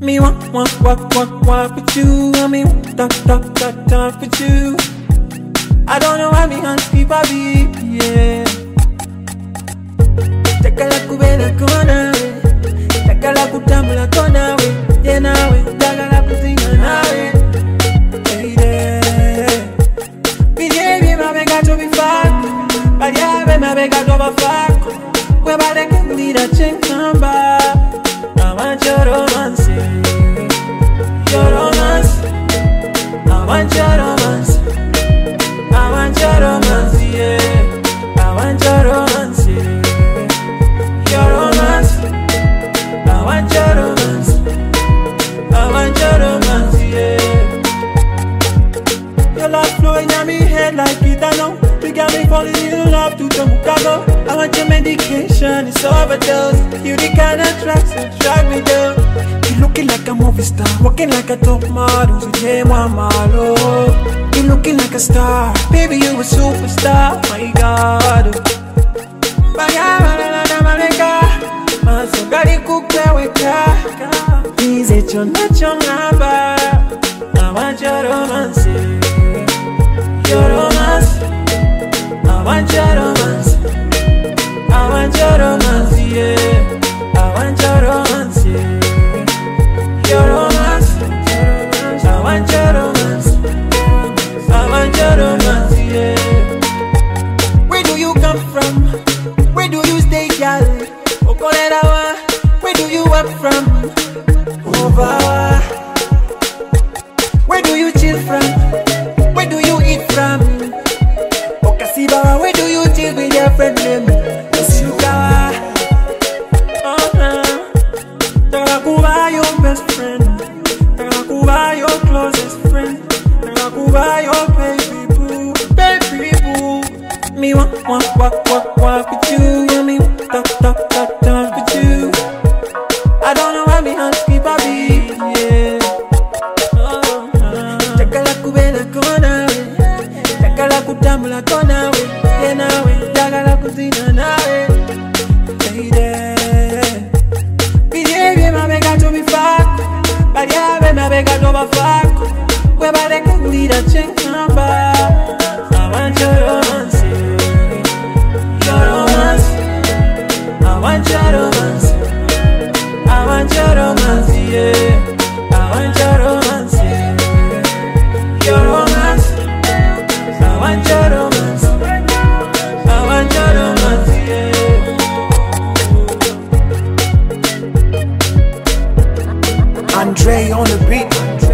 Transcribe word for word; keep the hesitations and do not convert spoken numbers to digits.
Me want, want, walk, walk, walk with you. I mean, talk, talk, talk, talk with you. I don't know why me hands keep a beat, yeah. Taka la kubela kona we, taka la kutamula kona we, yeah na we, taka la kuzina na we. Hey there, behave my bega to be fuck, but yeah, be my bega to be fuck. We bade can lead a chink number. I want your romance, your romance. I want your romance. I want your romance, yeah. I want your romance, yeah. Your romance. I want your romance. I want your romance, yeah. Your love flowing in my head like it, I know. You got me falling in love to the mukago. I want your medication, it's overdose. You the kind of drugs that drag me down. You looking like a movie star, walking like a top model. So yeah, mama, love. You looking like a star, baby, you a superstar. My God, is it your natural number? I want your romance, your romance. I want your romance. I want your romance, yeah. I want your romance, yeah. Your romance. I want your romance. I want your romance, yeah. Where do you come from? Where do you stay, girl? Okolerawa. Where do you up from? Over. Where do you chill from? Where do you eat from? Okasibawa. Where do you chill with your friend name? Osukawa. Uh-huh. Tagakuba, your best friend. Tagakuba, your closest friend. Tagakuba, your baby boo, baby boo. Me want, want, walk, walk, walk with you. Yeah, me want, talk, talk, talk, talk with you. I don't know why me hands keep a beat, yeah. Takala kubela kona we, takala kutamula kona we, yeah na we, takala kuzina na we. Hey there, behave my bega to be fuck, but yeah, be my bega to be fuck. We bade can lead a chink number. I want your romance, your romance. I want your romance. I want your romance, yeah. I want your romance, yeah. Your romance. I want your romance. I want your romance, yeah. Andre on the beat.